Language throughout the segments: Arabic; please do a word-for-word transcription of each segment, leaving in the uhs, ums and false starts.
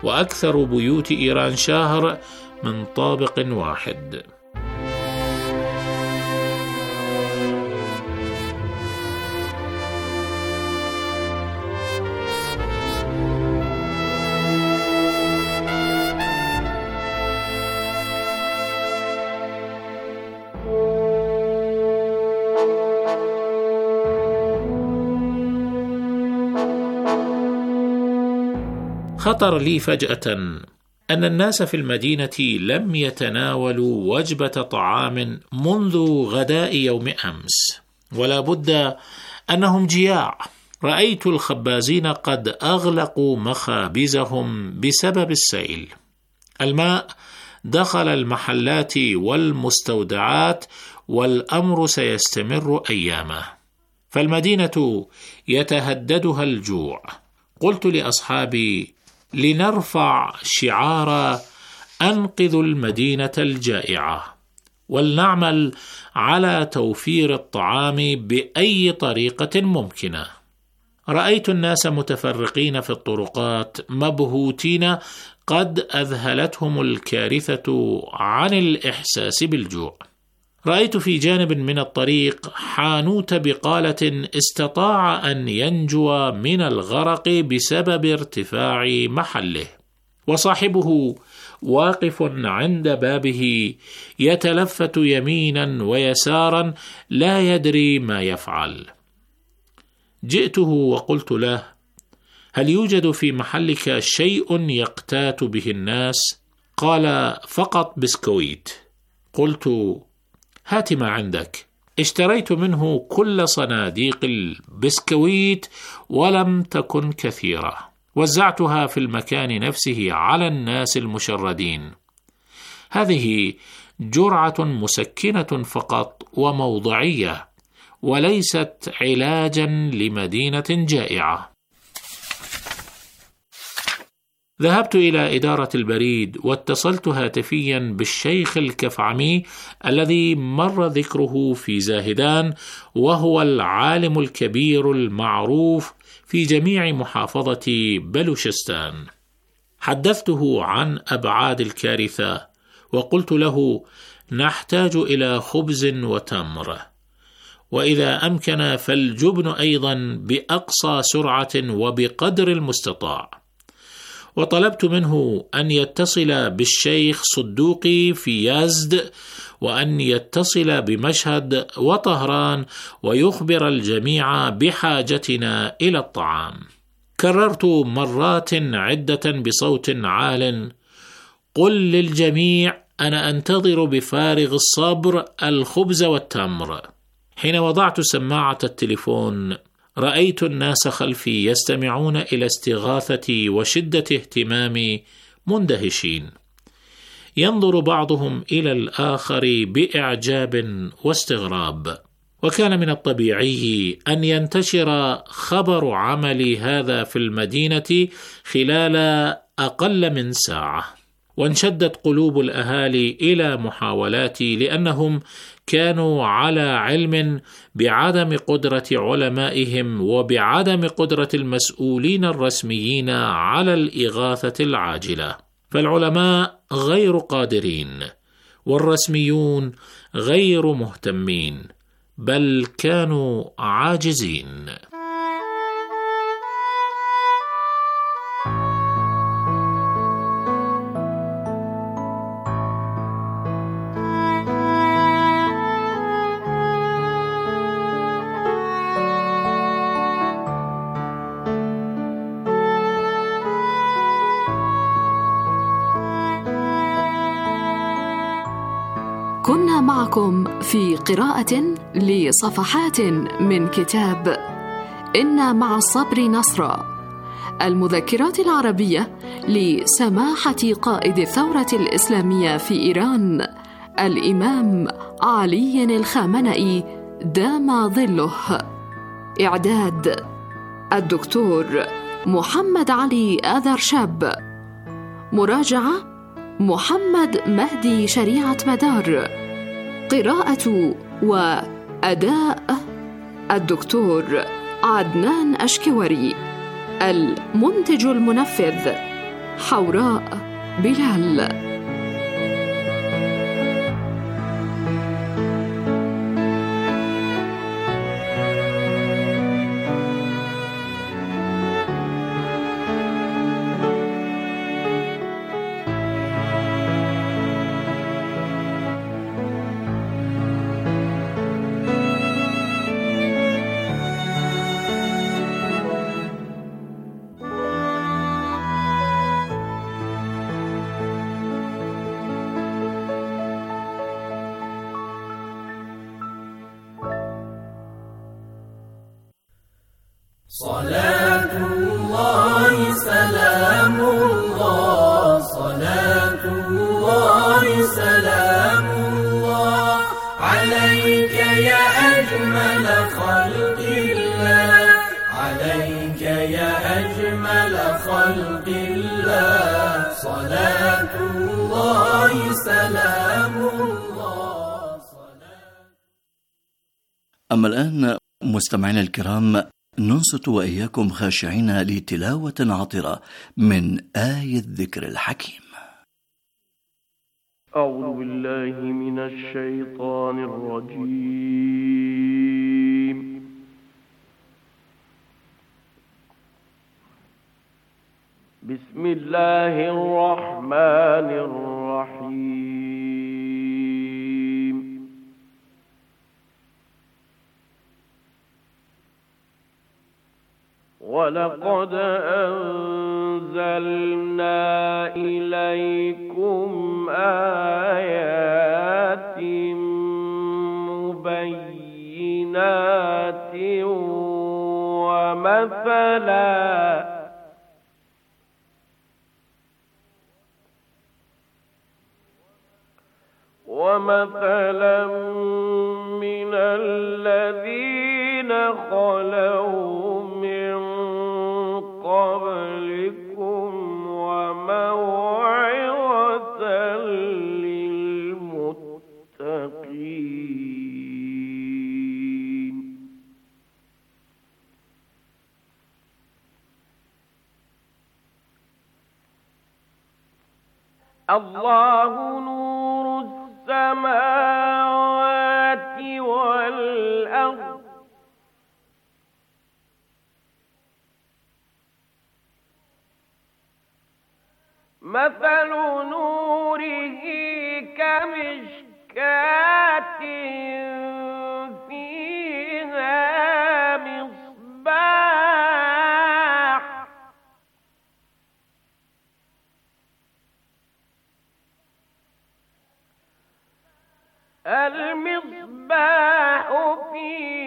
وأكثر بيوت إيران شاهر من طابق واحد. خطر لي فجأة أن الناس في المدينة لم يتناولوا وجبة طعام منذ غداء يوم أمس، ولا بد أنهم جياع. رأيت الخبازين قد أغلقوا مخابزهم بسبب السيل. الماء دخل المحلات والمستودعات، والأمر سيستمر أيامه، فالمدينة يتهددها الجوع. قلت لأصحابي لنرفع شعار أنقذ المدينة الجائعة، ولنعمل على توفير الطعام بأي طريقة ممكنة. رأيت الناس متفرقين في الطرقات مبهوتين، قد أذهلتهم الكارثة عن الإحساس بالجوع. رأيت في جانب من الطريق حانوت بقالة استطاع أن ينجو من الغرق بسبب ارتفاع محله، وصاحبه واقف عند بابه يتلفت يمينا ويسارا لا يدري ما يفعل. جئته وقلت له: هل يوجد في محلك شيء يقتات به الناس؟ قال: فقط بسكويت. قلت: هات ما عندك. اشتريت منه كل صناديق البسكويت ولم تكن كثيرة، وزعتها في المكان نفسه على الناس المشردين. هذه جرعة مسكنة فقط وموضعية، وليست علاجا لمدينة جائعة. ذهبت إلى إدارة البريد واتصلت هاتفيا بالشيخ الكفعمي الذي مر ذكره في زاهدان، وهو العالم الكبير المعروف في جميع محافظة بلوشستان. حدثته عن أبعاد الكارثة وقلت له: نحتاج إلى خبز وتمر، وإذا أمكن فالجبن أيضا بأقصى سرعة وبقدر المستطاع. وطلبت منه أن يتصل بالشيخ صدوقي في يزد، وأن يتصل بمشهد وطهران ويخبر الجميع بحاجتنا إلى الطعام. كررت مرات عدة بصوت عال: قل للجميع أنا أنتظر بفارغ الصبر الخبز والتمر. حين وضعت سماعة التليفون رأيت الناس خلفي يستمعون إلى استغاثتي وشدة اهتمامي مندهشين، ينظر بعضهم إلى الآخر بإعجاب واستغراب. وكان من الطبيعي أن ينتشر خبر عملي هذا في المدينة خلال أقل من ساعة، وانشدت قلوب الأهالي إلى محاولاتي، لأنهم كانوا على علم بعدم قدرة علمائهم وبعدم قدرة المسؤولين الرسميين على الإغاثة العاجلة. فالعلماء غير قادرين، والرسميون غير مهتمين، بل كانوا عاجزين. كنا معكم في قراءة لصفحات من كتاب إن مع الصبر نصرا، المذكرات العربية لسماحة قائد الثورة الإسلامية في إيران الإمام علي الخامنئي دام ظله. إعداد الدكتور محمد علي آذرشاب. مراجعة محمد مهدي شريعة مدار. قراءة وأداء الدكتور عدنان أشكوري. المنتج المنفذ حوراء بلال. صلاة الله سلام الله، صلاة الله سلام الله عليك يا أجمل خلق الله، عليك يا أجمل خلق الله، صلاة الله سلام الله. أما الآن مستمعينا الكرام، ننصت وإياكم خاشعين لتلاوة عطرة من آية الذكر الحكيم. أعوذ بالله من الشيطان الرجيم. بسم الله الرحمن الرحيم. ولقد أنزلنا إليكم آيات مبينات ومثلا ومثلا من الذين خلوا من قبلكم وموعظة للمتقين. الله نور السماوات والأرض، مثل نوره كمشكاة فيها مصباح، المصباح في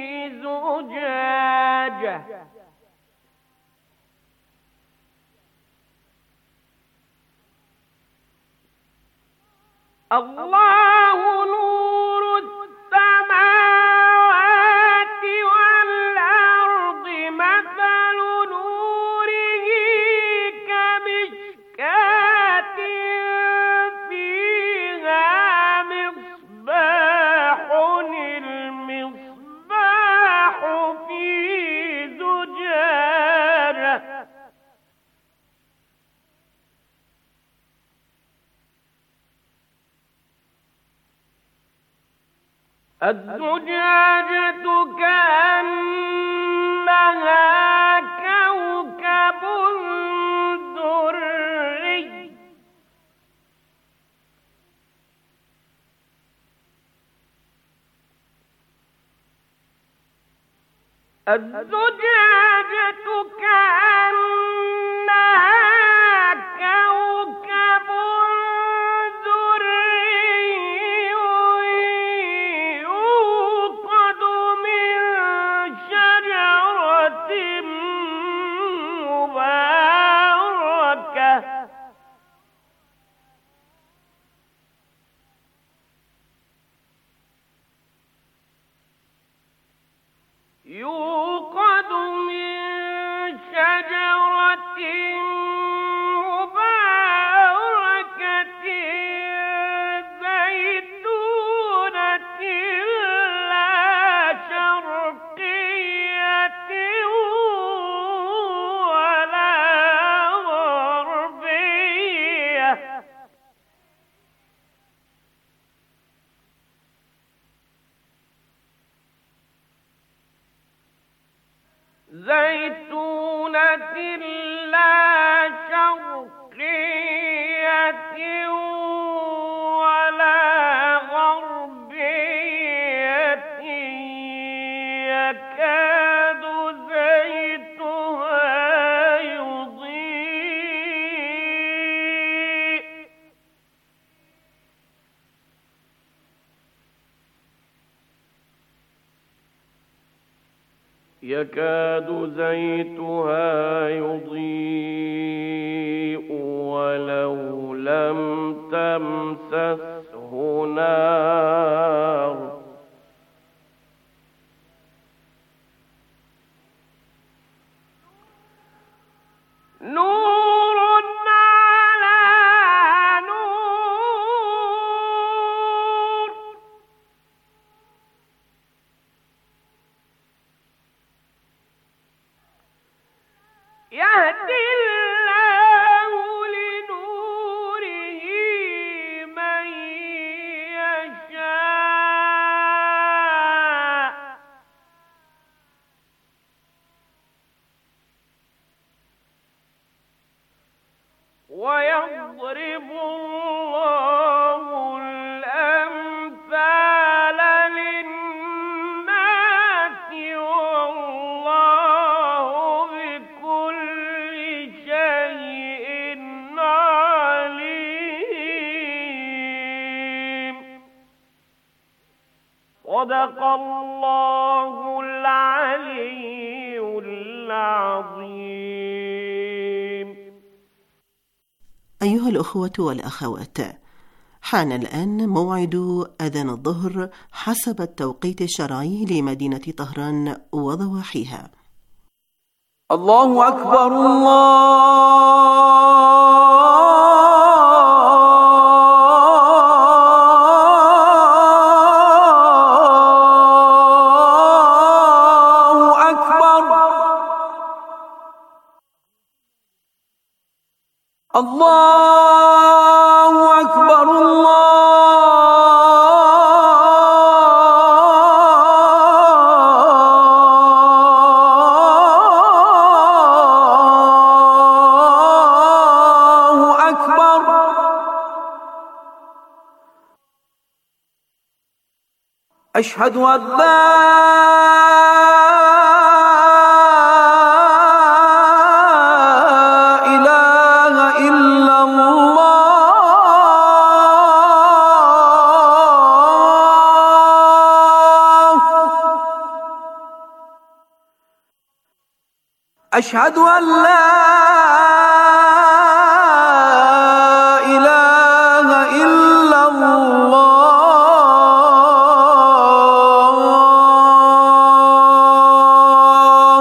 زجاجة، الله نور السماوات والأرض، مثل نوره كمشكاة فيها مصباح، المصباح في زجاجة، الزجاجة كأنها كوكب دري، الزجاجة كأنها كوكب يوقد من شجرة لا شرقية ولا غربية يكاد زيتها يضيء يكاد زيتها يضيء ولو لم تمسسه نار نور على نور يهدي الله لنوره من يشاء ويضرب الله الأمثال للناس والله بكل شيء عليم. صدق الله العلي العظيم. أيها الأخوة والأخوات، حان الآن موعد أذان الظهر حسب التوقيت الشرعي لمدينة طهران وضواحيها. الله أكبر الله أكبر الله أكبر الله أكبر. أشهد أن أشهد أن لا إله إلا الله.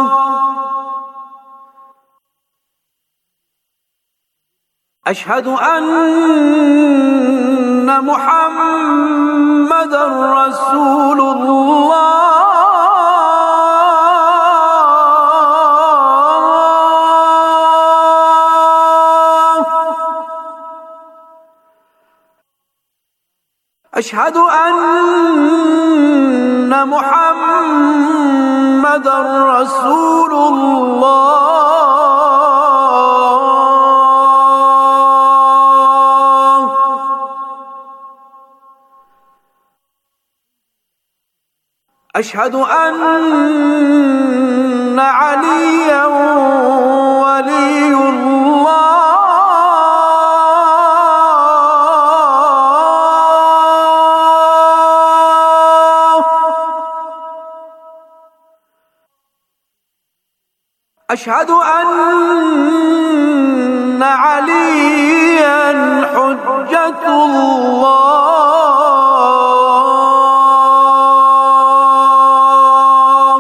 أشهد أن محمدًا رسول الله. أشهد أن محمدًا رسول الله. أشهد أن عليًا ولي الله. أشهد أن عليا حجة الله.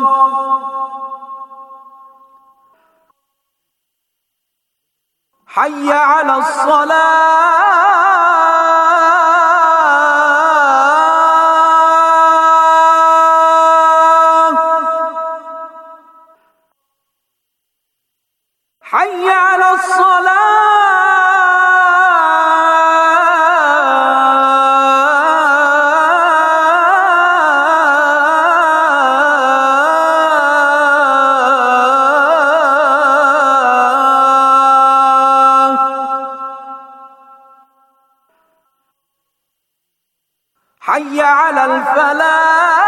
حي على الصلاة. حي على الصلاة. حي على الفلاح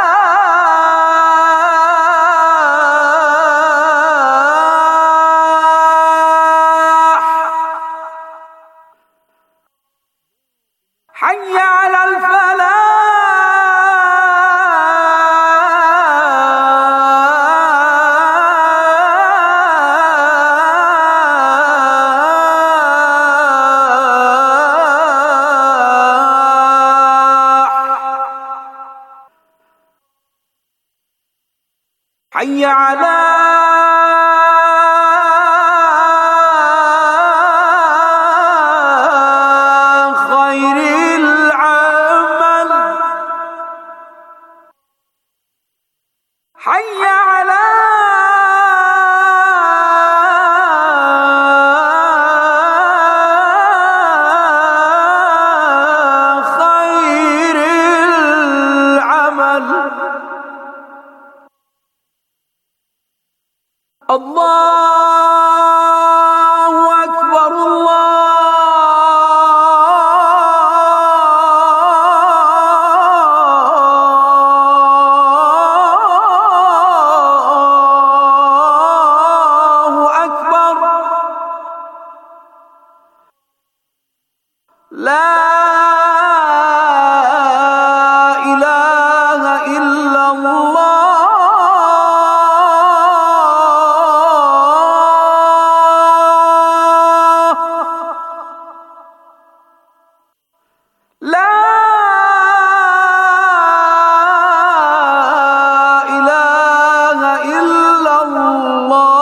حي على الفلاح حي على خير العمل حي على خير العمل الله أكبر الله أكبر لا إله إلا الله لا إله إلا الله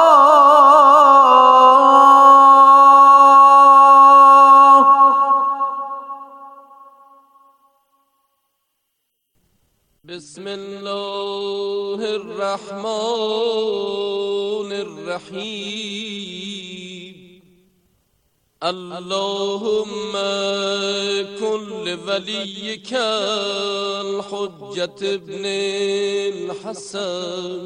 بسم الله الرحمن الرحيم اللهم كن لوليك الحجة ابن الحسن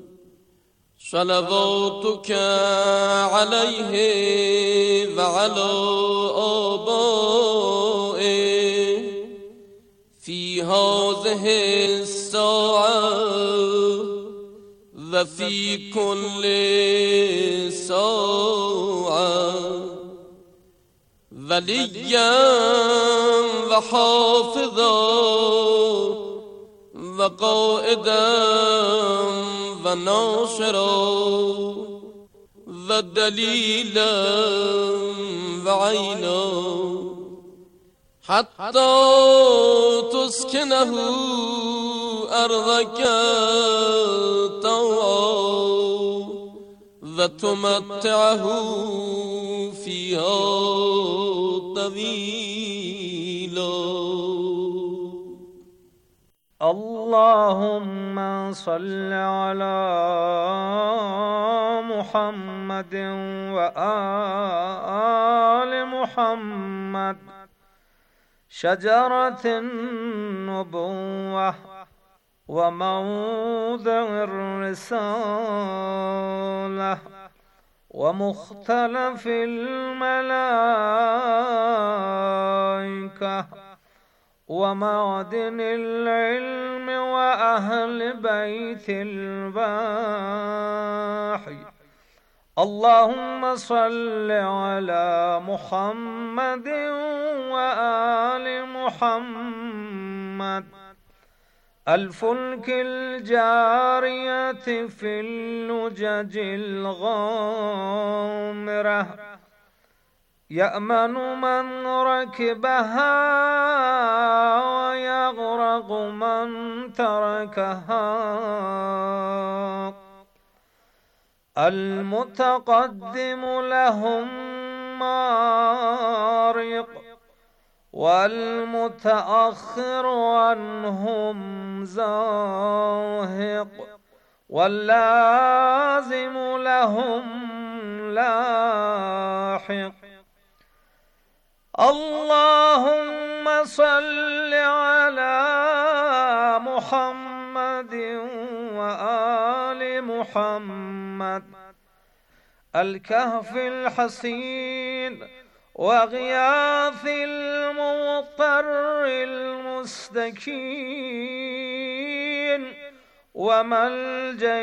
صلواتك عليه وعلى آبائه في هذه الساعة وفي كل ساعة وليا وحافظا وقائدا وناصرا ودليلا وعينا حتى تسكنه أرضك طوعا وتمتعه فيها طويلا. اللهم صل على محمد وآل محمد شجرة النبوة وموضع الرسالة ومختلف الملائكة ومعدن العلم وأهل بيت الوحي. اللهم صل على محمد وآل محمد الفلك الجارية في اللجج الغامرة يأمن من ركبها ويغرق من تركها. المتقدم لهم مارق والمتأخر عنهم زاهق واللازم لهم لاحق. اللهم صل على محمد وآل محمد الكهف الحصين وغياث المضطر المستكين وملجأ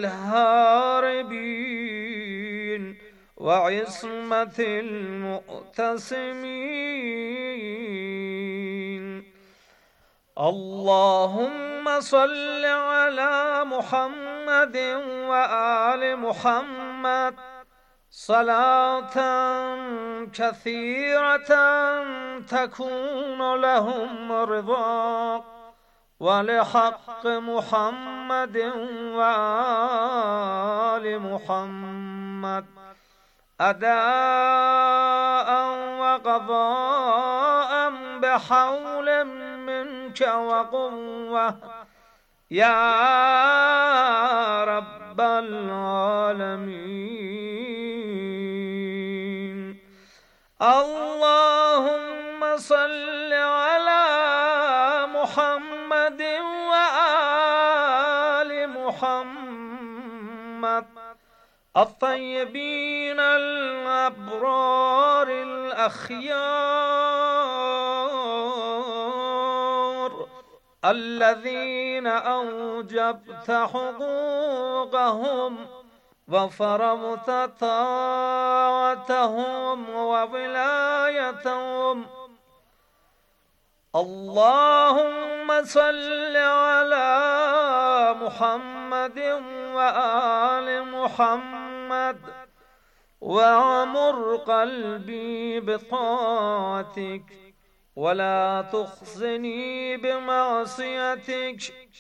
الهاربين وعصمة المؤتسمين. اللهم صل على محمد وآل محمد صلاة كثيرة تكون لهم رضاك، ولحق محمد وآل محمد أداء وقضاء بحول منك وقوة يا رب العالمين. اللهم صل على محمد وآل محمد الطيبين الأبرار الأخيار الذين أوجبت حقوقهم وفرضت طاعتهم وولايتهم. اللهم صل على محمد وآل محمد وعمر قلبي بطاعتك ولا تخزني بمعصيتك،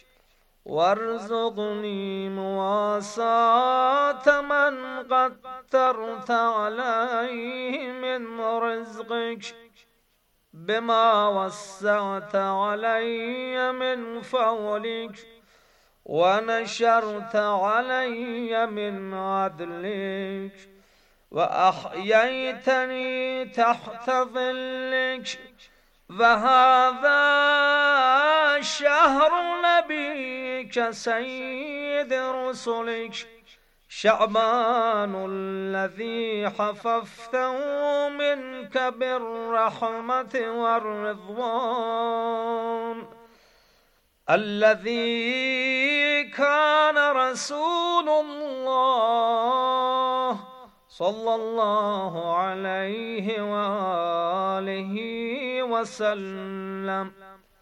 وارزقني مواساة من قدرت عليه من رزقك بما وسعت علي من فضلك ونشرت علي من عدلك، وأحييتني تحت ظلك. وهذا شهر نبيك سيد رسلك شعبان الذي حففته منك بالرحمة والرضوان، الذي كان رسول الله صلى الله عليه وآله وسلم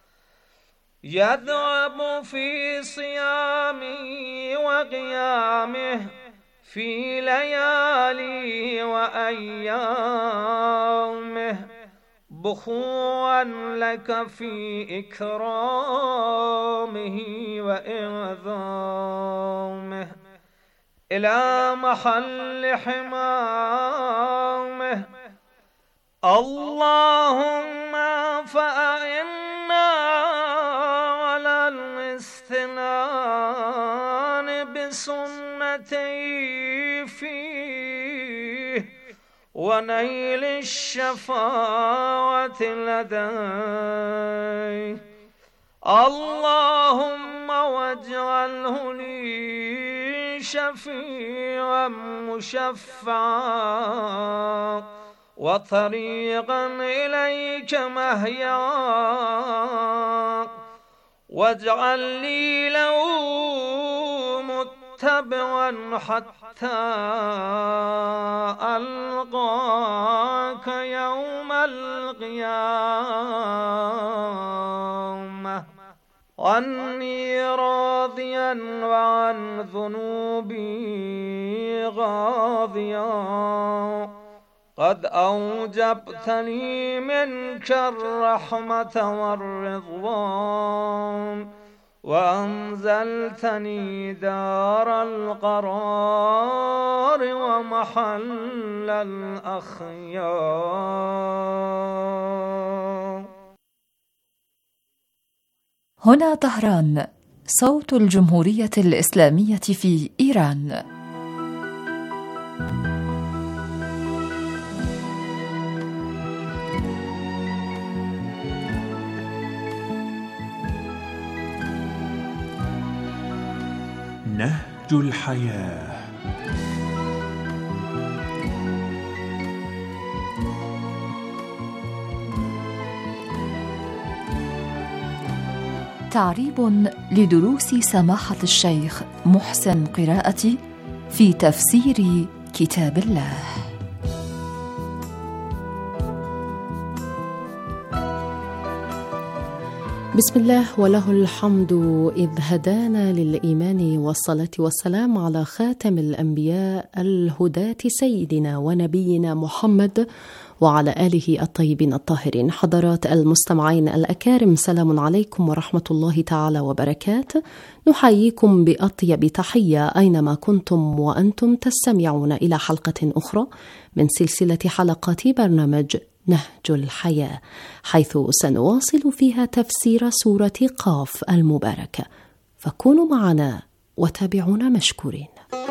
يدعب في صيامه وقيامه في ليالي وأيامه بخوا لك في إكرامه وإعظامه إلى محل حمامه. اللهم فأعنا على الاستنان بسنتي فيه ونيل الشفاعة لديه. اللهم واجعله لي شفيعا مشفعا وطريقا إليك مهيا، واجعل لي له متبعا حتى ألقاك يوم القيامة عني راضيا وعن ذنوبي غاضيا. قد أوجبت لي منك الرحمة والرضوان وأنزلتني دار القرار ومحل الأخيار. هنا طهران، صوت الجمهورية الإسلامية في إيران. نهج الحياة. تعريب لدروس سماحة الشيخ محسن قراءتي في تفسير كتاب الله. بسم الله وله الحمد إذ هدانا للإيمان والصلاة والسلام على خاتم الأنبياء الهداة سيدنا ونبينا محمد وعلى آله الطيبين الطاهرين. حضرات المستمعين الأكارم، سلام عليكم ورحمة الله تعالى وبركاته. نحييكم بأطيب تحية أينما كنتم وأنتم تستمعون إلى حلقة أخرى من سلسلة حلقات برنامج نهج الحياة، حيث سنواصل فيها تفسير سورة قاف المباركة، فكونوا معنا وتابعونا مشكورين.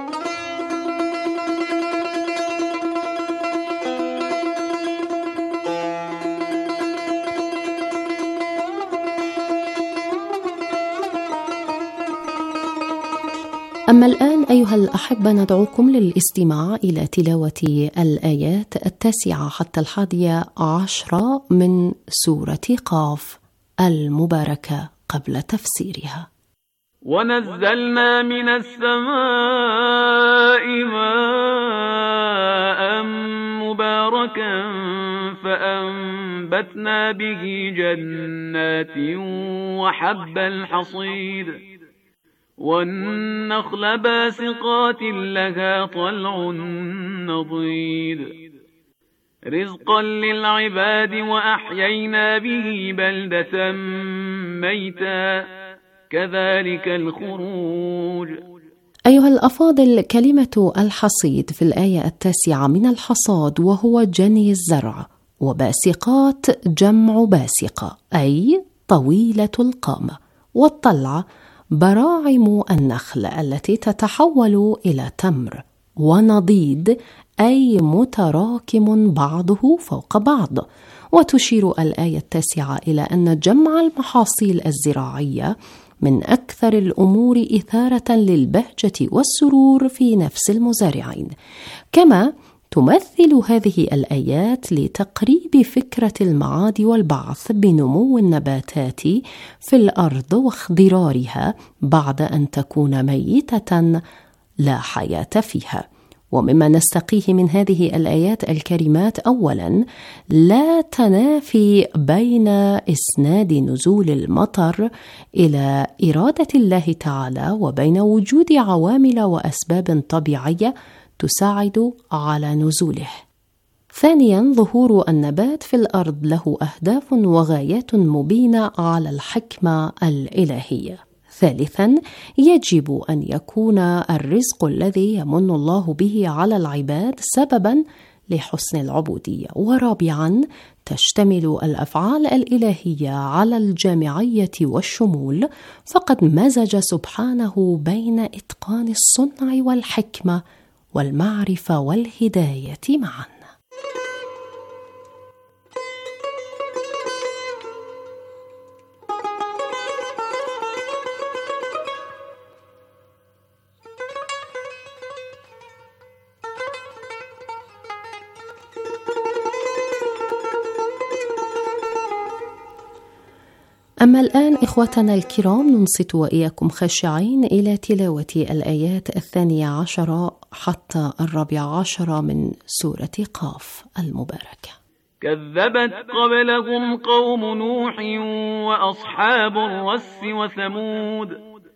أما الآن أيها الأحبة ندعوكم للاستماع إلى تلاوة الآيات التاسعة حتى الحادية عشرة من سورة قاف المباركة قبل تفسيرها. ونزلنا من السماء ماء مباركا فأنبتنا به جنات وحب الحصيد والنخل باسقات لها طلع نضيد رزقا للعباد وأحيينا به بلدة ميتا كذلك الخروج. أيها الأفاضل، كلمة الحصيد في الآية التاسعة من الحصاد، وهو جني الزرع، وباسقات جمع باسقة أي طويلة القامة، والطلع براعم النخل التي تتحول إلى تمر، ونضيد أي متراكم بعضه فوق بعض. وتشير الآية التاسعة إلى أن جمع المحاصيل الزراعية من أكثر الأمور إثارة للبهجة والسرور في نفس المزارعين، كما تمثل هذه الآيات لتقريب فكرة المعاد والبعث بنمو النباتات في الأرض واخضرارها بعد أن تكون ميتة لا حياة فيها. ومما نستقيه من هذه الآيات الكريمات، أولاً لا تنافي بين إسناد نزول المطر إلى إرادة الله تعالى وبين وجود عوامل وأسباب طبيعية تساعد على نزوله. ثانياً ظهور النبات في الأرض له أهداف وغايات مبينة على الحكمة الإلهية. ثالثاً يجب أن يكون الرزق الذي يمن الله به على العباد سبباً لحسن العبودية. ورابعاً تشتمل الأفعال الإلهية على الجامعية والشمول، فقد مزج سبحانه بين إتقان الصنع والحكمة والمعرفة والهداية معاً. أما الآن إخوتنا الكرام، ننصت وإياكم خاشعين إلى تلاوة الآيات الثانية عشرة حتى الرابعة عشرة من سورة قاف المباركة. كذبت قبلهم قوم نوح وأصحاب الرس وثمود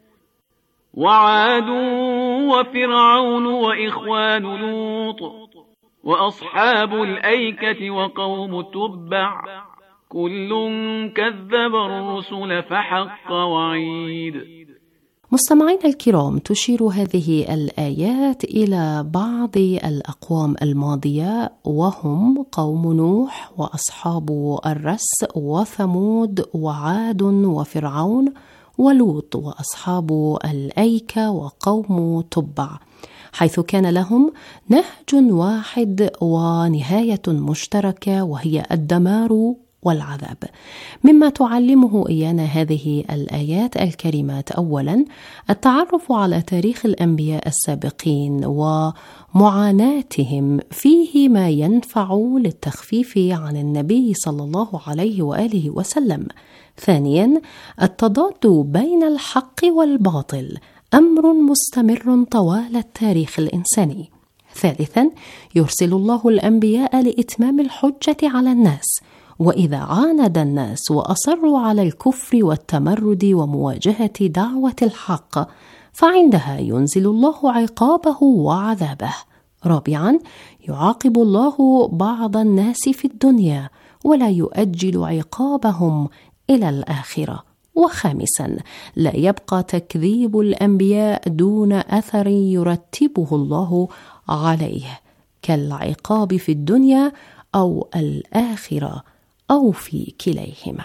وعاد وفرعون وإخوان لوط وأصحاب الأيكة وقوم تبع كل كذب الرسل فحق وعيد. مستمعين الكرام، تشير هذه الآيات إلى بعض الأقوام الماضية، وهم قوم نوح وأصحاب الرس وثمود وعاد وفرعون ولوط وأصحاب الأيكة وقوم تبع، حيث كان لهم نهج واحد ونهاية مشتركة وهي الدمار والعذاب. مما تعلمه إيانا هذه الآيات الكريمات، أولا التعرف على تاريخ الأنبياء السابقين ومعاناتهم فيه ما ينفع للتخفيف عن النبي صلى الله عليه وآله وسلم. ثانيا، التضاد بين الحق والباطل أمر مستمر طوال التاريخ الإنساني. ثالثا، يرسل الله الأنبياء لإتمام الحجة على الناس، وإذا عاند الناس وأصروا على الكفر والتمرد ومواجهة دعوة الحق فعندها ينزل الله عقابه وعذابه. رابعا، يعاقب الله بعض الناس في الدنيا ولا يؤجل عقابهم إلى الآخرة. وخامسا، لا يبقى تكذيب الأنبياء دون أثر يرتبه الله عليه كالعقاب في الدنيا أو الآخرة أو في كليهما.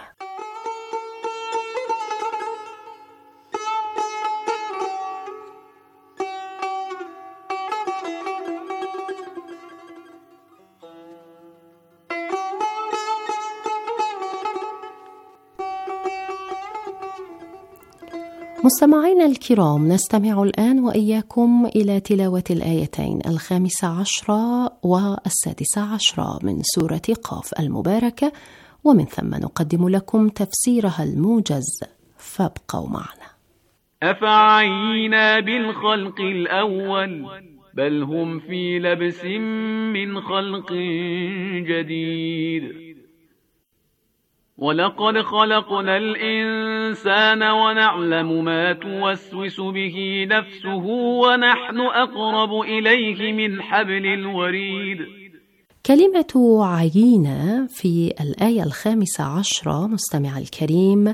مستمعينا الكرام، نستمع الآن وإياكم إلى تلاوة الآيتين الخامسة عشرة والسادسة عشرة من سورة قاف المباركة، ومن ثم نقدم لكم تفسيرها الموجز، فابقوا معنا. أفعينا بالخلق الأول بل هم في لبس من خلق جديد. ولقد خلقنا الإنسان ونعلم ما توسوس به نفسه ونحن أقرب إليه من حبل الوريد. كلمة عينا في الآية الخامسة عشرة مستمع الكريم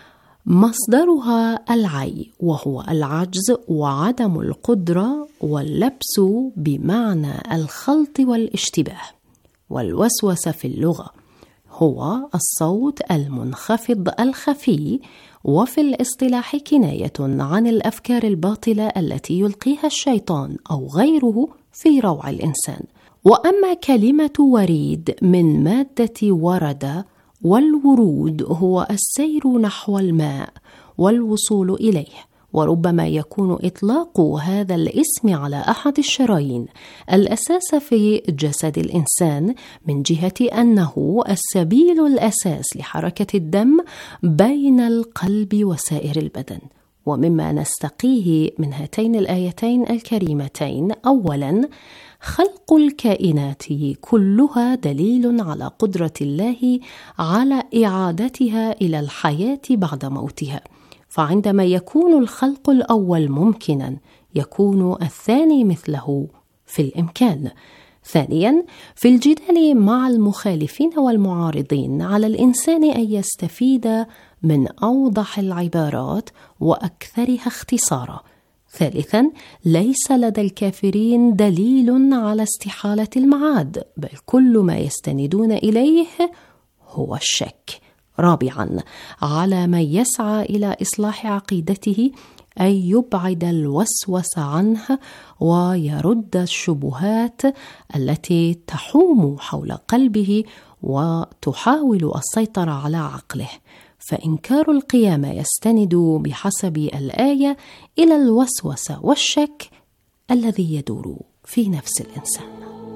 مصدرها العي، وهو العجز وعدم القدرة، واللبس بمعنى الخلط والاشتباه. والوسوسة في اللغة هو الصوت المنخفض الخفي، وفي الاصطلاح كناية عن الأفكار الباطلة التي يلقيها الشيطان أو غيره في روع الإنسان. وأما كلمة وريد من مادة ورد، والورود هو السير نحو الماء والوصول إليه. وربما يكون إطلاق هذا الاسم على أحد الشرايين الأساس في جسد الإنسان، من جهة أنه السبيل الأساس لحركة الدم بين القلب وسائر البدن. ومما نستقيه من هاتين الآيتين الكريمتين: أولاً، خلق الكائنات كلها دليل على قدرة الله على إعادتها إلى الحياة بعد موتها، فعندما يكون الخلق الأول ممكناً يكون الثاني مثله في الإمكان. ثانياً، في الجدال مع المخالفين والمعارضين على الإنسان أن يستفيد من أوضح العبارات وأكثرها اختصارا. ثالثاً، ليس لدى الكافرين دليل على استحالة المعاد، بل كل ما يستندون إليه هو الشك. رابعاً، على من يسعى إلى إصلاح عقيدته أن يبعد الوسوس عنه ويرد الشبهات التي تحوم حول قلبه وتحاول السيطرة على عقله، فإنكار القيامة يستند بحسب الآية إلى الوسوسة والشك الذي يدور في نفس الإنسان.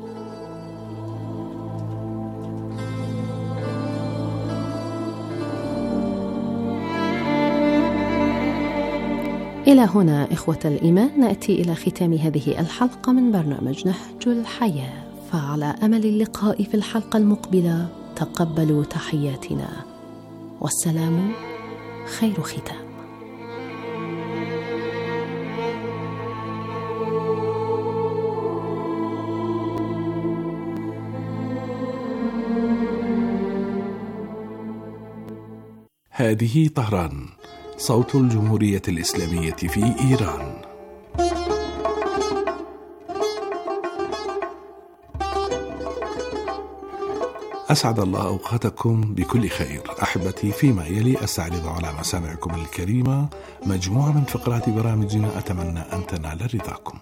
إلى هنا إخوة الإيمان نأتي إلى ختام هذه الحلقة من برنامج نهج الحياة، فعلى أمل اللقاء في الحلقة المقبلة تقبلوا تحياتنا، والسلام خير ختام. هذه طهران، صوت الجمهورية الإسلامية في إيران. أسعد الله أوقاتكم بكل خير. أحبتي، فيما يلي أستعرض على مسامعكم الكريمة مجموعة من فقرات برامجنا أتمنى أن تنال رضاكم.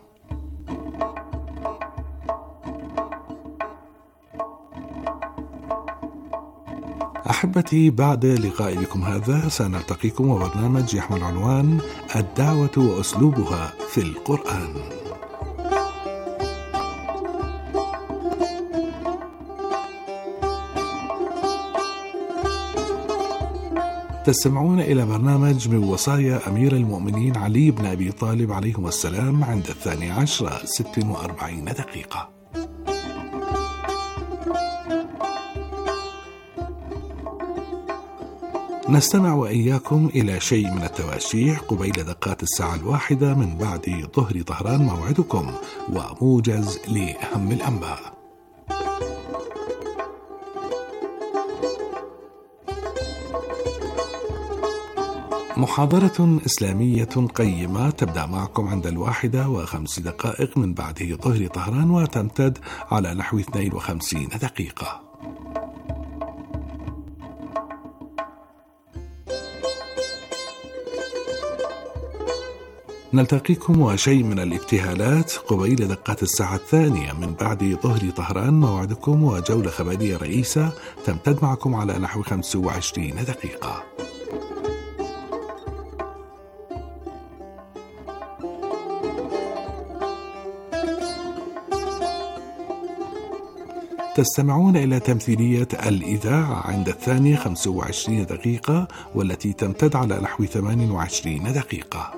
أحبتي، بعد لقاء بكم هذا سنلتقيكم وبرنامج يحمل عنوان الدعوة وأسلوبها في القرآن. تستمعون إلى برنامج من وصايا أمير المؤمنين علي بن أبي طالب عليهم السلام عند الثاني عشر ست وأربعين دقيقة. نستمع وإياكم إلى شيء من التواشيح قبيل دقات الساعة الواحدة من بعد ظهر طهران موعدكم، وموجز لأهم الأنباء. محاضرة إسلامية قيمة تبدأ معكم عند الواحدة وخمس دقائق من بعد ظهر طهران وتمتد على نحو اثنين وخمسين دقيقة. نلتقيكم وشيء من الابتهالات قبيل دقات الساعة الثانية من بعد ظهر طهران موعدكم، وجولة خبرية رئيسة تمتد معكم على نحو خمس وعشرين دقيقة. تستمعون إلى تمثيلية الإذاعة عند الثانية خمس وعشرين دقيقة، والتي تمتد على نحو ثمان وعشرين دقيقة.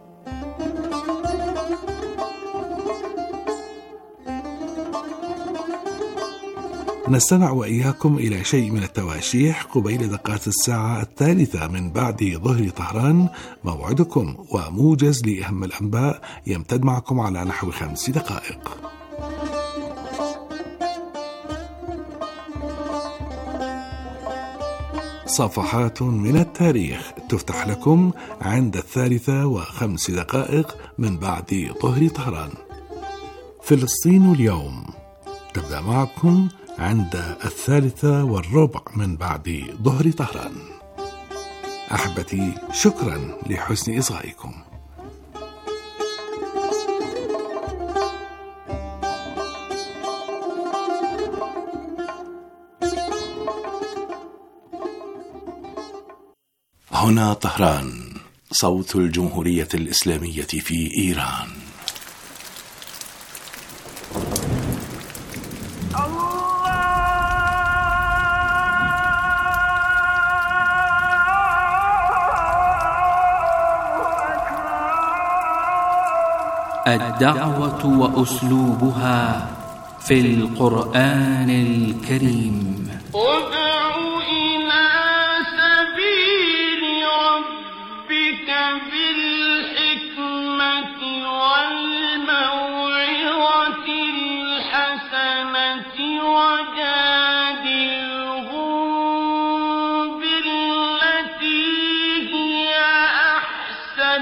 نستمع وإياكم إلى شيء من التواشيح قبيل دقات الساعة الثالثة من بعد ظهر طهران موعدكم، وموجز لأهم الأنباء يمتد معكم على نحو خمس دقائق. صفحات من التاريخ تفتح لكم عند الثالثة وخمس دقائق من بعد ظهر طهران. فلسطين اليوم تبدأ معكم عند الثالثة والربع من بعد ظهر طهران. أحبتي، شكرا لحسن إصغائكم. هنا طهران، صوت الجمهورية الإسلامية في إيران. الدعوة وأسلوبها في القرآن الكريم. ادع إلى سبيل ربك بالحكمة والموعظة الحسنة وجادلهم بالتي هي أحسن.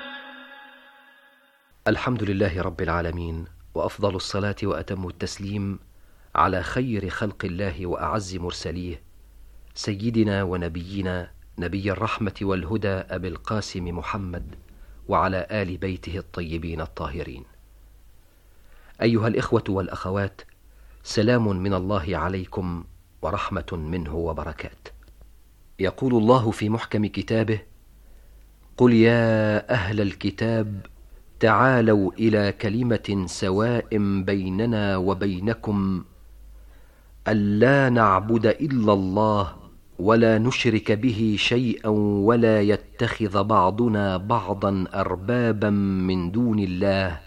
الحمد لله رب العالمين، وأفضل الصلاة وأتم التسليم على خير خلق الله وأعز مرسليه، سيدنا ونبينا نبي الرحمة والهدى أبي القاسم محمد، وعلى آل بيته الطيبين الطاهرين. أيها الإخوة والأخوات، سلام من الله عليكم ورحمة منه وبركات. يقول الله في محكم كتابه: قل يا أهل الكتاب تعالوا إلى كلمة سواء بيننا وبينكم ألا نعبد إلا الله ولا نشرك به شيئا ولا يتخذ بعضنا بعضا أربابا من دون الله،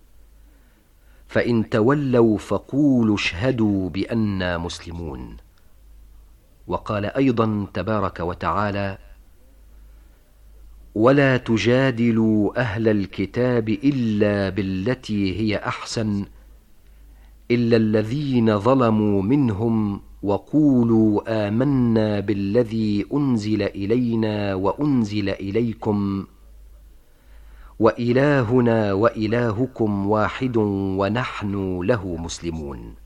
فإن تولوا فقولوا اشهدوا بأننا مسلمون. وقال أيضا تبارك وتعالى: ولا تجادلوا أهل الكتاب إلا بالتي هي أحسن إلا الذين ظلموا منهم وقولوا آمنا بالذي أنزل إلينا وأنزل إليكم وإلهنا وإلهكم واحد ونحن له مسلمون.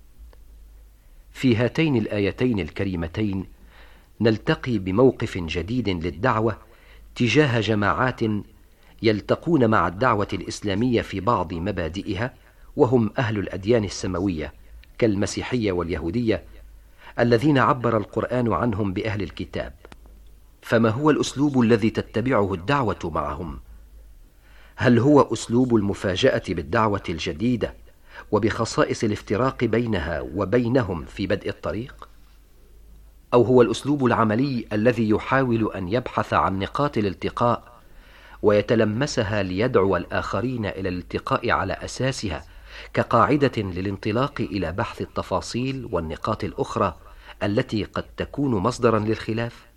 في هاتين الآيتين الكريمتين نلتقي بموقف جديد للدعوة تجاه جماعات يلتقون مع الدعوة الإسلامية في بعض مبادئها، وهم أهل الأديان السماوية كالمسيحية واليهودية الذين عبر القرآن عنهم بأهل الكتاب. فما هو الأسلوب الذي تتبعه الدعوة معهم؟ هل هو أسلوب المفاجأة بالدعوة الجديدة وبخصائص الافتراق بينها وبينهم في بدء الطريق؟ أو هو الأسلوب العملي الذي يحاول أن يبحث عن نقاط الالتقاء ويتلمسها ليدعو الآخرين إلى الالتقاء على أساسها كقاعدة للانطلاق إلى بحث التفاصيل والنقاط الأخرى التي قد تكون مصدرا للخلاف؟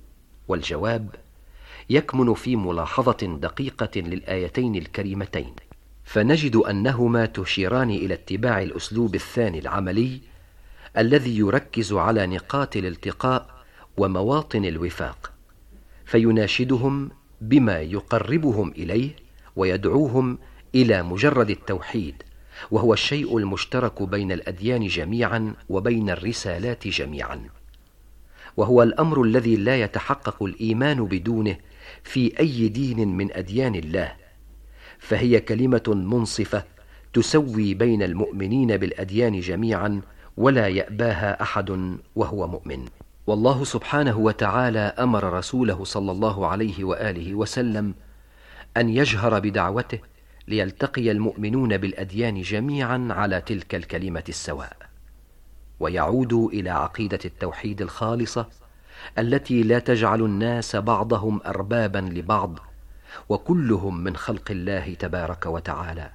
والجواب يكمن في ملاحظة دقيقة للآيتين الكريمتين، فنجد أنهما تشيران إلى اتباع الأسلوب الثاني العملي الذي يركز على نقاط الالتقاء ومواطن الوفاق، فيناشدهم بما يقربهم إليه ويدعوهم إلى مجرد التوحيد، وهو الشيء المشترك بين الأديان جميعا وبين الرسالات جميعا، وهو الأمر الذي لا يتحقق الإيمان بدونه في أي دين من أديان الله، فهي كلمة منصفة تسوي بين المؤمنين بالأديان جميعا ولا يأباها أحد وهو مؤمن. والله سبحانه وتعالى أمر رسوله صلى الله عليه وآله وسلم أن يجهر بدعوته ليلتقي المؤمنون بالأديان جميعا على تلك الكلمة السواء، ويعودوا إلى عقيدة التوحيد الخالصة التي لا تجعل الناس بعضهم أربابا لبعض، وكلهم من خلق الله تبارك وتعالى.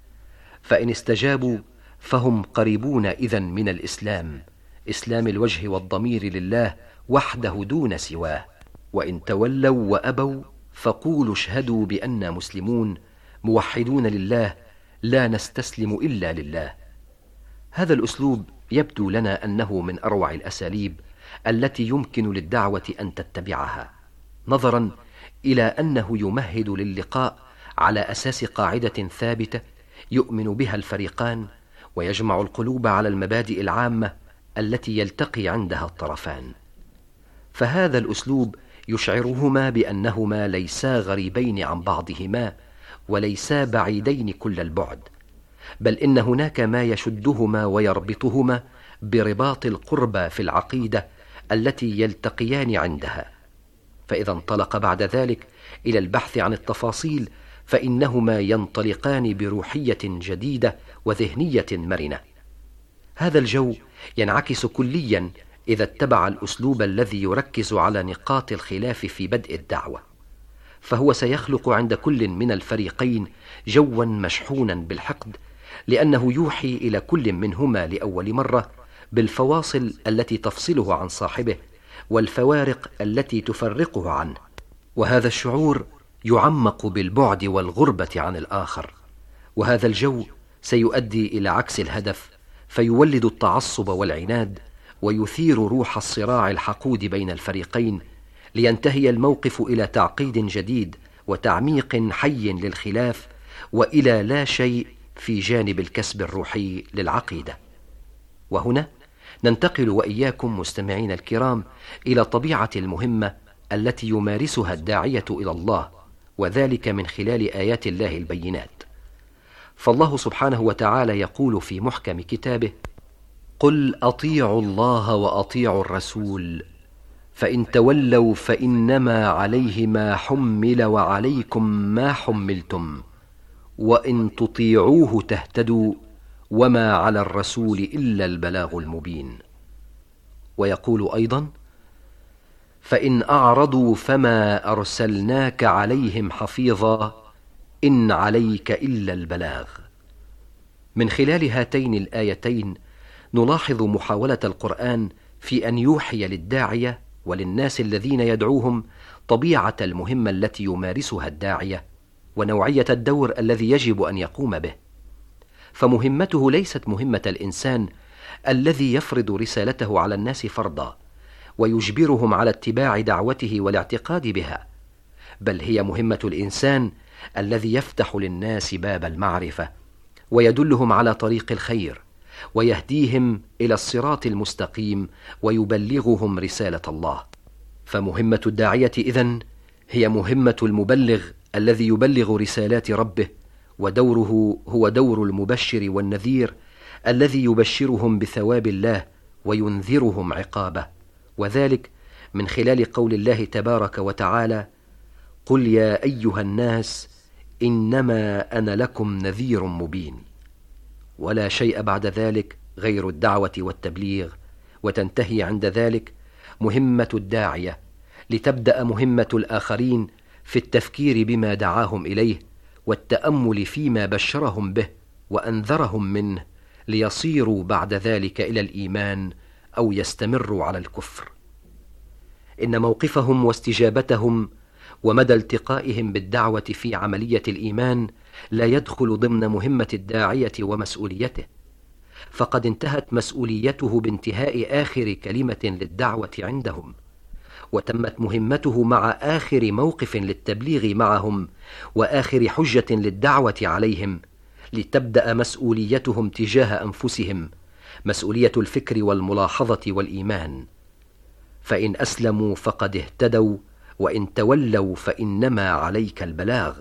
فإن استجابوا فهم قريبون إذن من الإسلام، إسلام الوجه والضمير لله وحده دون سواه، وإن تولوا وأبوا فقولوا اشهدوا بأننا مسلمون موحدون لله لا نستسلم إلا لله. هذا الأسلوب يبدو لنا أنه من أروع الأساليب التي يمكن للدعوة أن تتبعها، نظرا إلى أنه يمهد للقاء على أساس قاعدة ثابتة يؤمن بها الفريقان، ويجمع القلوب على المبادئ العامة التي يلتقي عندها الطرفان. فهذا الأسلوب يشعرهما بأنهما ليسا غريبين عن بعضهما وليسا بعيدين كل البعد، بل إن هناك ما يشدهما ويربطهما برباط القربى في العقيدة التي يلتقيان عندها. فإذا انطلق بعد ذلك إلى البحث عن التفاصيل فإنهما ينطلقان بروحية جديدة وذهنية مرنة. هذا الجو ينعكس كليا إذا اتبع الأسلوب الذي يركز على نقاط الخلاف في بدء الدعوة، فهو سيخلق عند كل من الفريقين جوا مشحونا بالحقد، لأنه يوحي إلى كل منهما لأول مرة بالفواصل التي تفصله عن صاحبه والفوارق التي تفرقه عنه، وهذا الشعور يعمق بالبعد والغربة عن الآخر. وهذا الجو سيؤدي إلى عكس الهدف، فيولد التعصب والعناد، ويثير روح الصراع الحقود بين الفريقين، لينتهي الموقف إلى تعقيد جديد وتعميق حي للخلاف، وإلى لا شيء في جانب الكسب الروحي للعقيدة. وهنا ننتقل وإياكم مستمعين الكرام إلى طبيعة المهمة التي يمارسها الداعية إلى الله، وذلك من خلال آيات الله البينات. فالله سبحانه وتعالى يقول في محكم كتابه: قل أطيعوا الله وأطيعوا الرسول فإن تولوا فإنما عليه ما حمل وعليكم ما حملتم وإن تطيعوه تهتدوا وما على الرسول إلا البلاغ المبين. ويقول أيضا: فإن أعرضوا فما أرسلناك عليهم حفيظا إن عليك إلا البلاغ. من خلال هاتين الآيتين نلاحظ محاولة القرآن في أن يوحي للداعية وللناس الذين يدعوهم طبيعة المهمة التي يمارسها الداعية ونوعية الدور الذي يجب أن يقوم به. فمهمته ليست مهمة الإنسان الذي يفرض رسالته على الناس فرضا ويجبرهم على اتباع دعوته والاعتقاد بها، بل هي مهمة الإنسان الذي يفتح للناس باب المعرفة ويدلهم على طريق الخير ويهديهم إلى الصراط المستقيم ويبلغهم رسالة الله. فمهمة الداعية إذن هي مهمة المبلغ الذي يبلغ رسالات ربه، ودوره هو دور المبشر والنذير الذي يبشرهم بثواب الله وينذرهم عقابه، وذلك من خلال قول الله تبارك وتعالى: قل يا أيها الناس إنما أنا لكم نذير مبين. ولا شيء بعد ذلك غير الدعوة والتبليغ، وتنتهي عند ذلك مهمة الداعية لتبدأ مهمة الآخرين في التفكير بما دعاهم إليه والتأمل فيما بشرهم به وأنذرهم منه، ليصيروا بعد ذلك إلى الإيمان أو يستمروا على الكفر. إن موقفهم واستجابتهم ومدى التقائهم بالدعوة في عملية الإيمان لا يدخل ضمن مهمة الداعية ومسؤوليته، فقد انتهت مسؤوليته بانتهاء آخر كلمة للدعوة عندهم، وتمت مهمته مع آخر موقف للتبليغ معهم وآخر حجة للدعوة عليهم، لتبدأ مسؤوليتهم تجاه أنفسهم، مسؤولية الفكر والملاحظة والإيمان. فإن أسلموا فقد اهتدوا، وإن تولوا فإنما عليك البلاغ.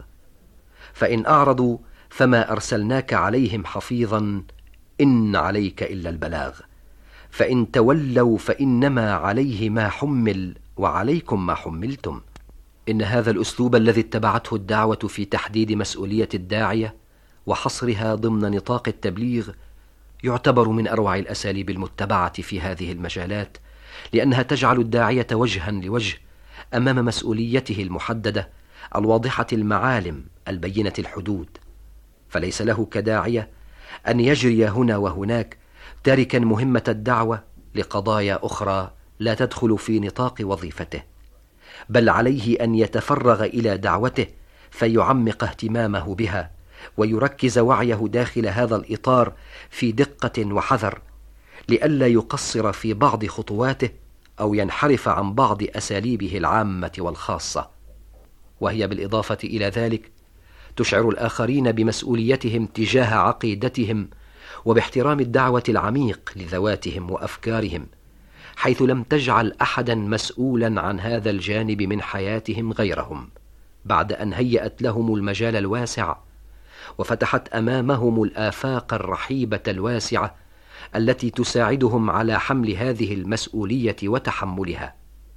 فإن أعرضوا فما أرسلناك عليهم حفيظا، إن عليك إلا البلاغ. فإن تولوا فإنما عليه ما حمل وعليكم ما حملتم. إن هذا الأسلوب الذي اتبعته الدعوة في تحديد مسؤولية الداعية وحصرها ضمن نطاق التبليغ يعتبر من أروع الأساليب المتبعة في هذه المجالات، لأنها تجعل الداعية وجها لوجه أمام مسؤوليته المحددة الواضحة المعالم البينة الحدود، فليس له كداعية أن يجري هنا وهناك تاركا مهمة الدعوة لقضايا أخرى لا تدخل في نطاق وظيفته، بل عليه أن يتفرغ إلى دعوته فيعمق اهتمامه بها ويركز وعيه داخل هذا الإطار في دقة وحذر، لئلا يقصر في بعض خطواته أو ينحرف عن بعض أساليبه العامة والخاصة. وهي بالإضافة إلى ذلك تشعر الآخرين بمسؤوليتهم تجاه عقيدتهم وباحترام الدعوة العميق لذواتهم وأفكارهم، حيث لم تجعل أحدا مسؤولا عن هذا الجانب من حياتهم غيرهم، بعد أن هيأت لهم المجال الواسع وفتحت أمامهم الآفاق الرحيبة الواسعة التي تساعدهم على حمل هذه المسؤولية وتحملها.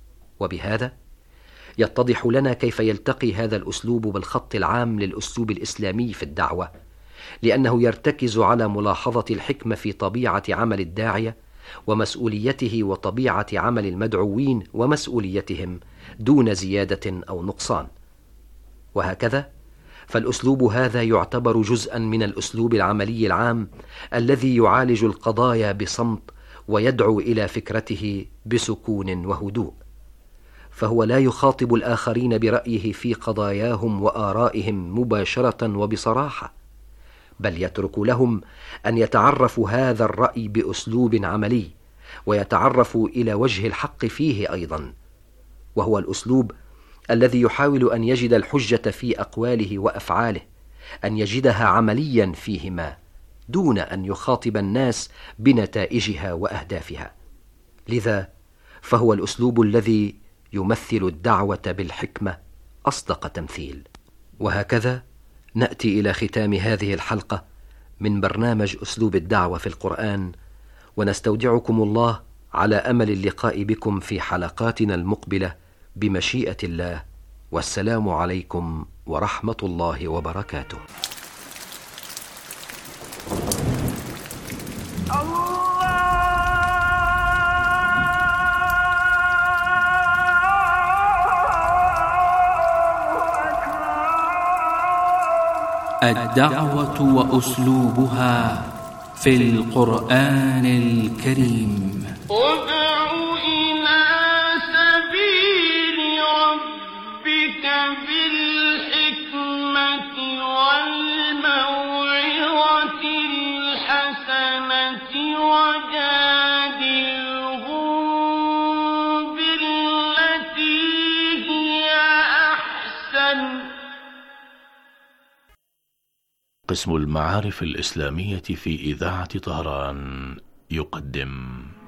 وبهذا يتضح لنا كيف يلتقي هذا الأسلوب بالخط العام للأسلوب الإسلامي في الدعوة، لأنه يرتكز على ملاحظة الحكمة في طبيعة عمل الداعية ومسؤوليته وطبيعة عمل المدعوين ومسؤوليتهم دون زيادة أو نقصان. وهكذا فالأسلوب هذا يعتبر جزءا من الأسلوب العملي العام الذي يعالج القضايا بصمت ويدعو إلى فكرته بسكون وهدوء، فهو لا يخاطب الآخرين برأيه في قضاياهم وآرائهم مباشرة وبصراحة، بل يترك لهم أن يتعرفوا هذا الرأي بأسلوب عملي ويتعرفوا إلى وجه الحق فيه أيضا، وهو الأسلوب الذي يحاول أن يجد الحجة في أقواله وأفعاله، أن يجدها عمليا فيهما دون أن يخاطب الناس بنتائجها وأهدافها. لذا فهو الأسلوب الذي يمثل الدعوة بالحكمة أصدق تمثيل. وهكذا نأتي إلى ختام هذه الحلقة من برنامج أسلوب الدعوة في القرآن، ونستودعكم الله على أمل اللقاء بكم في حلقاتنا المقبلة بمشيئة الله، والسلام عليكم ورحمة الله وبركاته. الدعوة وأسلوبها في القرآن الكريم. ادع إلى سبيل ربك بالحكمة والموعظة الحسنة وجادلهم بالتي هي أحسن. قسم المعارف الإسلامية في إذاعة طهران يقدم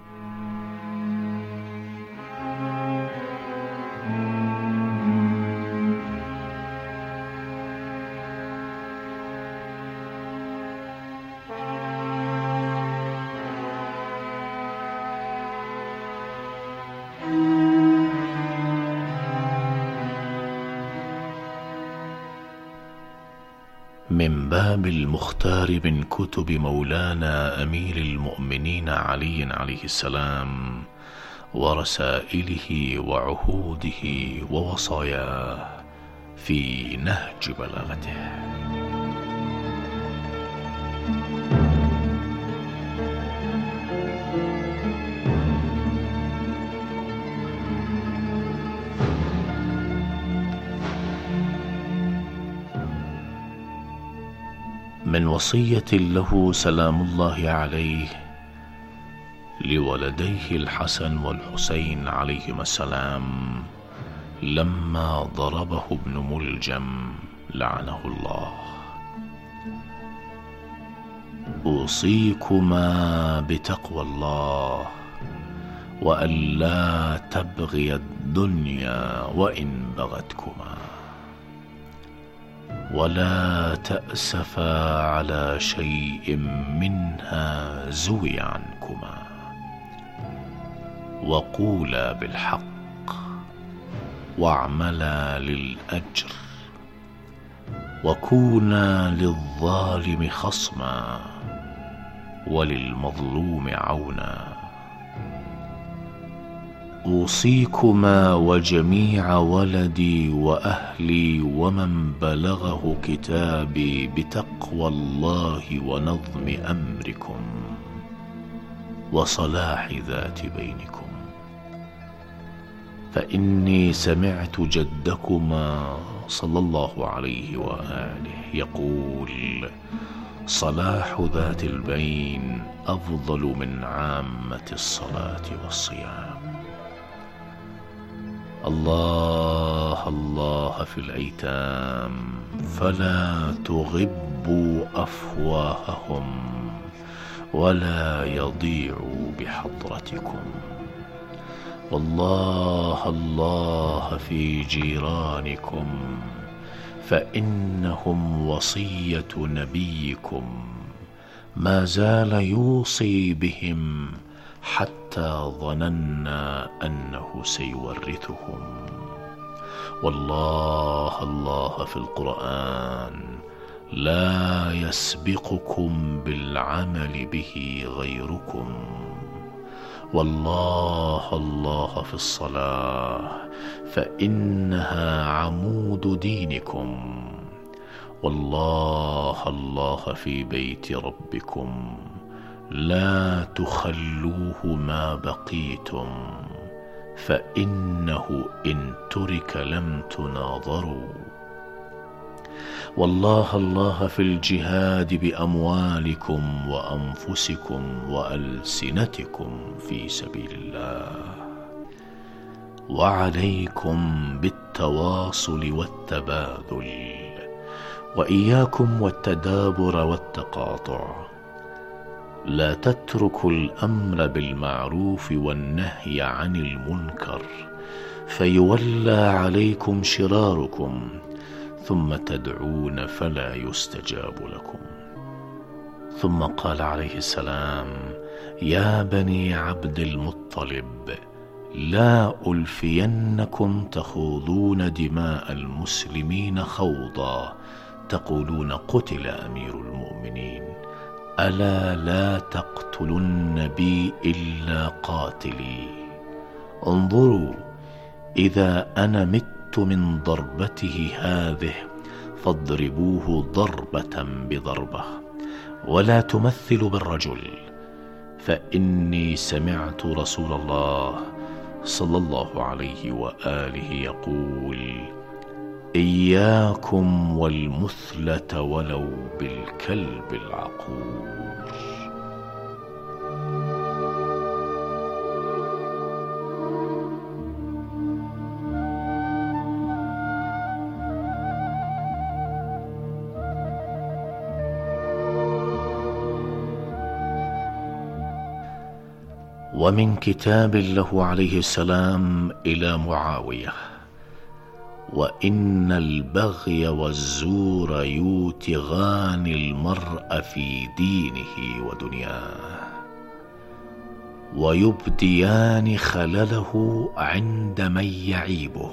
من باب المختار من كتب مولانا أمير المؤمنين علي عليه السلام، ورسائله وعهوده ووصاياه في نهج بلاغته. من وصية له سلام الله عليه لولديه الحسن والحسين عليهما السلام لما ضربه ابن ملجم لعنه الله: أوصيكما بتقوى الله وألا تبغي الدنيا وإن بغتكما، ولا تأسفا على شيء منها زوي عنكما، وقولا بالحق واعملا للأجر، وكونا للظالم خصما وللمظلوم عونا. أوصيكما وجميع ولدي وأهلي ومن بلغه كتابي بتقوى الله ونظم أمركم وصلاح ذات بينكم، فإني سمعت جدكما صلى الله عليه وآله يقول: صلاح ذات البين أفضل من عامة الصلاة والصيام. الله الله في الأيتام فلا تغبوا أفواههم ولا يضيعوا بحضرتكم. والله الله في جيرانكم فإنهم وصية نبيكم ما زال يوصي بهم حتى ظننا أنه سيورثهم. والله الله في القرآن لا يسبقكم بالعمل به غيركم. والله الله في الصلاة فإنها عمود دينكم. والله الله في بيت ربكم لا تخلوه ما بقيتم، فإنه إن ترك لم تناظروا. والله الله في الجهاد بأموالكم وأنفسكم وألسنتكم في سبيل الله. وعليكم بالتواصل والتباذل، وإياكم والتدابر والتقاطع. لا تتركوا الأمر بالمعروف والنهي عن المنكر فيولى عليكم شراركم، ثم تدعون فلا يستجاب لكم. ثم قال عليه السلام: يا بني عبد المطلب، لا ألفينكم تخوضون دماء المسلمين خوضا تقولون قتل أمير المؤمنين، ألا لا تقتلن بي إلا قاتلي. انظروا إذا أنا مت من ضربته هذه فاضربوه ضربة بضربة، ولا تمثلوا بالرجل، فإني سمعت رسول الله صلى الله عليه وآله يقول: إياكم والمثلة ولو بالكلب العقور. ومن كتاب له عليه السلام إلى معاوية: وإن البغي والزور يوتغان المرء في دينه ودنياه، ويبديان خلله عند من يعيبه.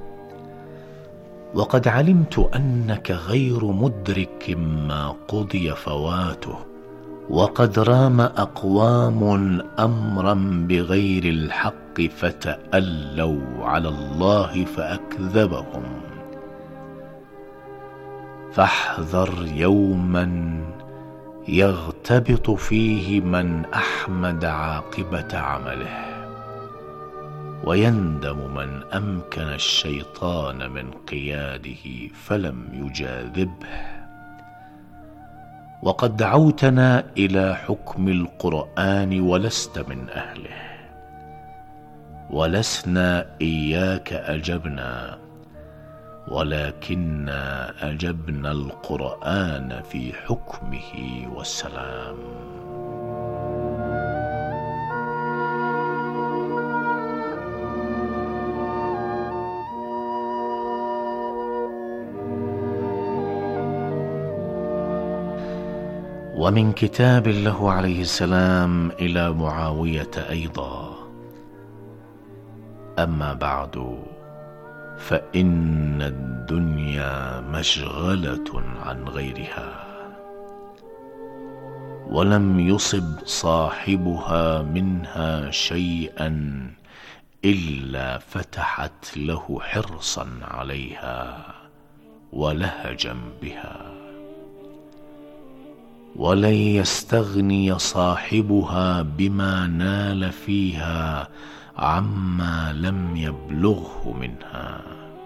وقد علمت أنك غير مدرك ما قضي فواته، وقد رام أقوام أمرا بغير الحق الحق فتألوا على الله فأكذبهم. فاحذر يوما يغتبط فيه من أحمد عاقبة عمله، ويندم من أمكن الشيطان من قياده فلم يجاذبه. وقد دعوتنا إلى حكم القرآن ولست من أهله، ولسنا إياك أجبنا، ولكننا أجبنا القرآن في حكمه والسلام. ومن كتاب له عليه السلام إلى معاوية أيضا: أما بعد، فإن الدنيا مشغلة عن غيرها، ولم يصب صاحبها منها شيئا إلا فتحت له حرصا عليها ولهجا بها، ولن يستغني صاحبها بما نال فيها عما لم يبلغه منها،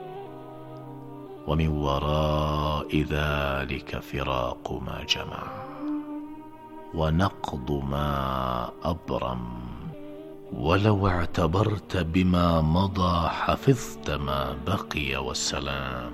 ومن وراء ذلك فراق ما جمع ونقض ما أبرم. ولو اعتبرت بما مضى حفظت ما بقي والسلام.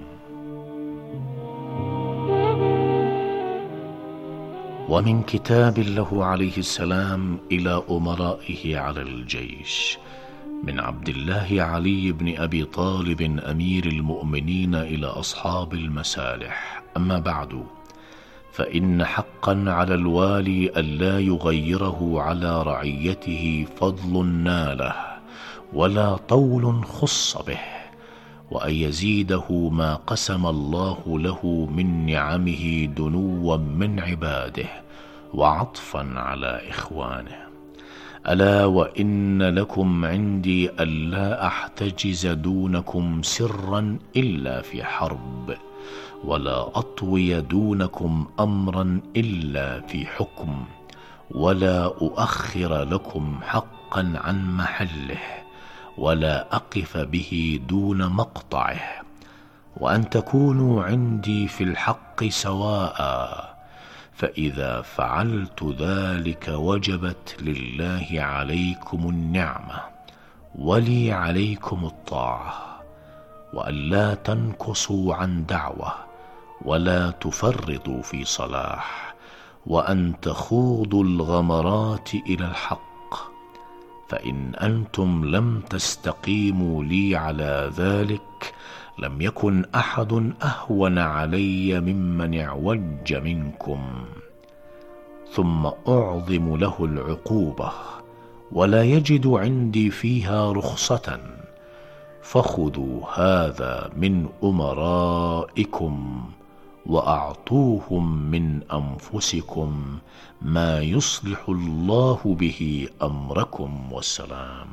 ومن كتاب له عليه السلام إلى أمرائه على الجيش: من عبد الله علي بن أبي طالب أمير المؤمنين إلى أصحاب المسالح: أما بعد، فإن حقا على الوالي ألا يغيره على رعيته فضل ناله ولا طول خص به، وأن يزيده ما قسم الله له من نعمه دنوا من عباده وعطفا على إخوانه. ألا وإن لكم عندي ألا أحتجز دونكم سرا إلا في حرب، ولا أطوي دونكم أمرا إلا في حكم، ولا أؤخر لكم حقا عن محله، ولا أقف به دون مقطعه، وأن تكونوا عندي في الحق سواء، فإذا فعلت ذلك وجبت لله عليكم النعمة ولي عليكم الطاعة، وأن لا تنكصوا عن دعوة ولا تفرطوا في صلاح، وأن تخوضوا الغمرات إلى الحق، فإن أنتم لم تستقيموا لي على ذلك لم يكن أحد أهون علي ممن اعوج منكم، ثم أعظم له العقوبة ولا يجد عندي فيها رخصة. فخذوا هذا من أمرائكم وأعطوهم من أنفسكم ما يصلح الله به أمركم والسلام.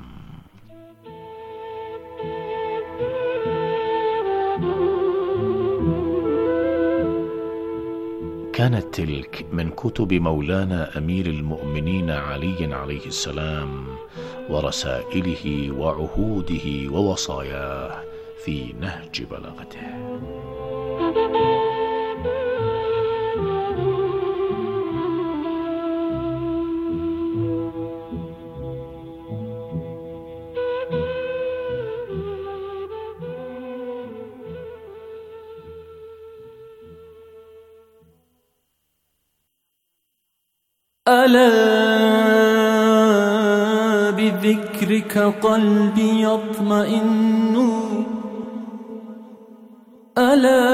كانت تلك من كتب مولانا أمير المؤمنين علي عليه السلام ورسائله وعهوده ووصاياه في نهج بلاغته. ألا بذكرك قلبي يطمئن، ألا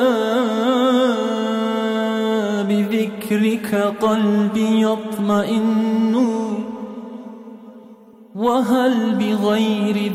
بذكرك قلبي يطمئن، وهل بغير